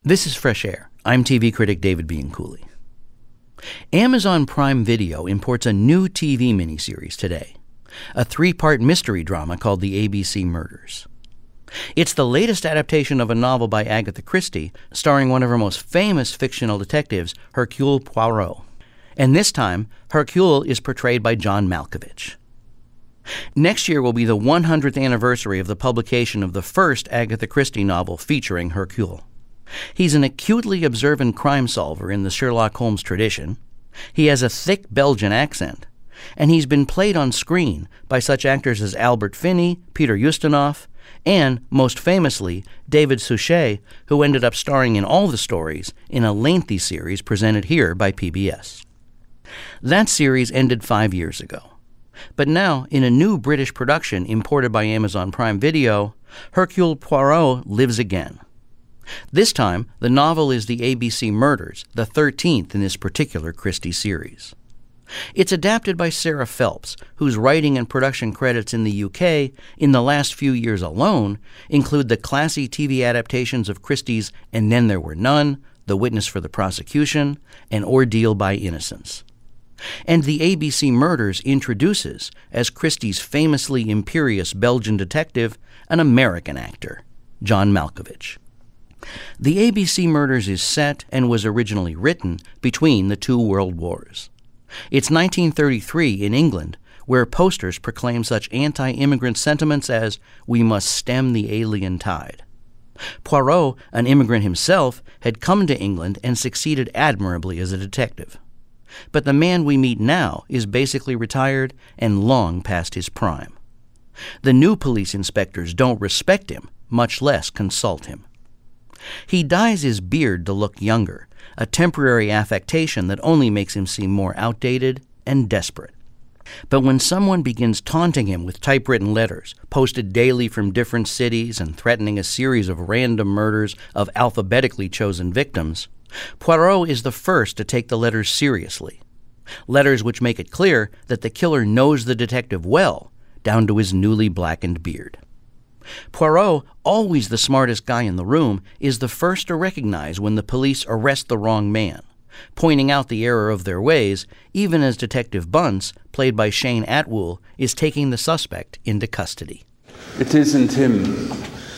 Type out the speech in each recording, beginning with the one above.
This is Fresh Air. I'm TV critic David Bianculli. Amazon Prime Video imports a new TV miniseries today, a 3-part mystery drama called The ABC Murders. It's the latest adaptation of a novel by Agatha Christie, starring one of her most famous fictional detectives, Hercule Poirot. And this time, Hercule is portrayed by John Malkovich. Next year will be the 100th anniversary of the publication of the first Agatha Christie novel featuring Hercule. He's an acutely observant crime solver in the Sherlock Holmes tradition. He has a thick Belgian accent, and he's been played on screen by such actors as Albert Finney, Peter Ustinov, and, most famously, David Suchet, who ended up starring in all the stories in a lengthy series presented here by PBS. That series ended 5 years ago. But now, in a new British production imported by Amazon Prime Video, Hercule Poirot lives again. This time, the novel is The ABC Murders, the 13th in this particular Christie series. It's adapted by Sarah Phelps, whose writing and production credits in the UK in the last few years alone include the classy TV adaptations of Christie's And Then There Were None, The Witness for the Prosecution, and Ordeal by Innocence. And The ABC Murders introduces, as Christie's famously imperious Belgian detective, an American actor, John Malkovich. The ABC Murders is set and was originally written between the two world wars. It's 1933 in England, where posters proclaim such anti-immigrant sentiments as, "We must stem the alien tide." Poirot, an immigrant himself, had come to England and succeeded admirably as a detective. But the man we meet now is basically retired and long past his prime. The new police inspectors don't respect him, much less consult him. He dyes his beard to look younger, a temporary affectation that only makes him seem more outdated and desperate. But when someone begins taunting him with typewritten letters, posted daily from different cities and threatening a series of random murders of alphabetically chosen victims, Poirot is the first to take the letters seriously. Letters which make it clear that the killer knows the detective well, down to his newly blackened beard. Poirot, always the smartest guy in the room, is the first to recognize when the police arrest the wrong man, pointing out the error of their ways, even as Detective Bunce, played by Shane Atwool, is taking the suspect into custody. It isn't him.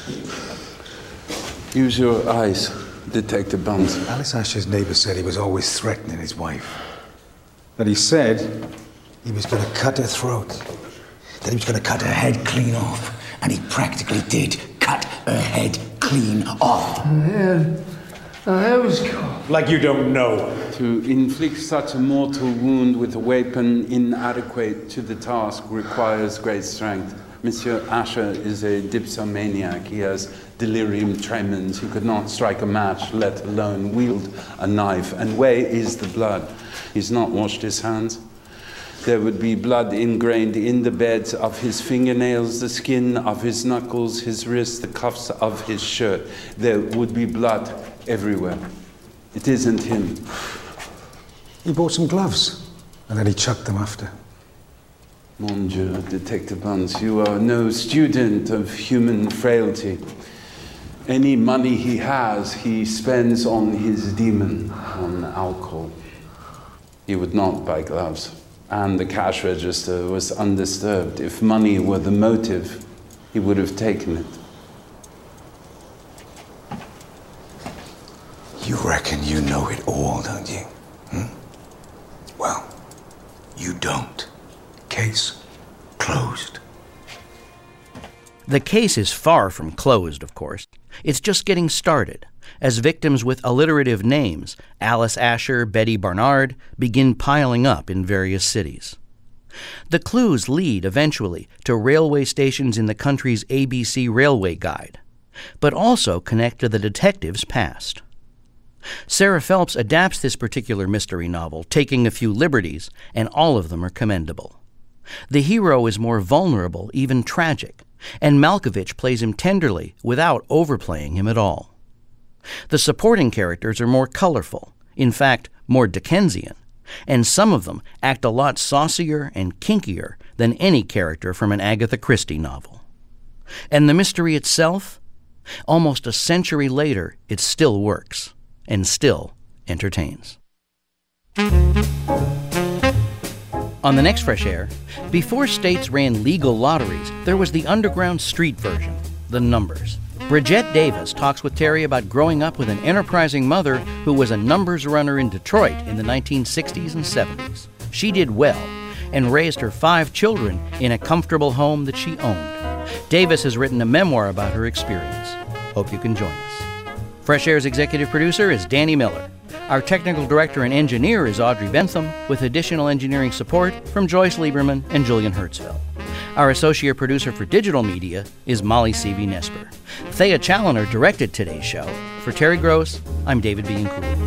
Use your eyes, Detective Bunce. Alice Asher's neighbor said he was always threatening his wife. That he said he was going to cut her throat. That he was going to cut her head clean off. And he practically did cut her head clean off. Her head was gone. Like you don't know. To inflict such a mortal wound with a weapon inadequate to the task requires great strength. Monsieur Asher is a dipsomaniac. He has delirium tremens. He could not strike a match, let alone wield a knife. And where is the blood? He's not washed his hands. There would be blood ingrained in the beds of his fingernails, the skin of his knuckles, his wrists, the cuffs of his shirt. There would be blood everywhere. It isn't him. He bought some gloves, and then he chucked them after. Mon Dieu, Detective Bunce, you are no student of human frailty. Any money he has, he spends on his demon, on alcohol. He would not buy gloves. And the cash register was undisturbed. If money were the motive, he would have taken it. You reckon you know it all, don't you? Well, you don't. Case closed. The case is far from closed, of course. It's just getting started, as victims with alliterative names, Alice Asher, Betty Barnard, begin piling up in various cities. The clues lead, eventually, to railway stations in the country's ABC Railway Guide, but also connect to the detective's past. Sarah Phelps adapts this particular mystery novel, taking a few liberties, and all of them are commendable. The hero is more vulnerable, even tragic, and Malkovich plays him tenderly without overplaying him at all. The supporting characters are more colorful, in fact, more Dickensian, and some of them act a lot saucier and kinkier than any character from an Agatha Christie novel. And the mystery itself? Almost a century later, it still works and still entertains. On the next Fresh Air, before states ran legal lotteries, there was the underground street version, The Numbers. Bridgette Davis talks with Terry about growing up with an enterprising mother who was a numbers runner in Detroit in the 1960s and 70s. She did well and raised her 5 children in a comfortable home that she owned. Davis has written a memoir about her experience. Hope you can join us. Fresh Air's executive producer is Danny Miller. Our technical director and engineer is Audrey Bentham, with additional engineering support from Joyce Lieberman and Julian Hertzfeld. Our associate producer for digital media is Molly C.V. Nesper. Thea Challoner directed today's show. For Terry Gross, I'm David Bianculli.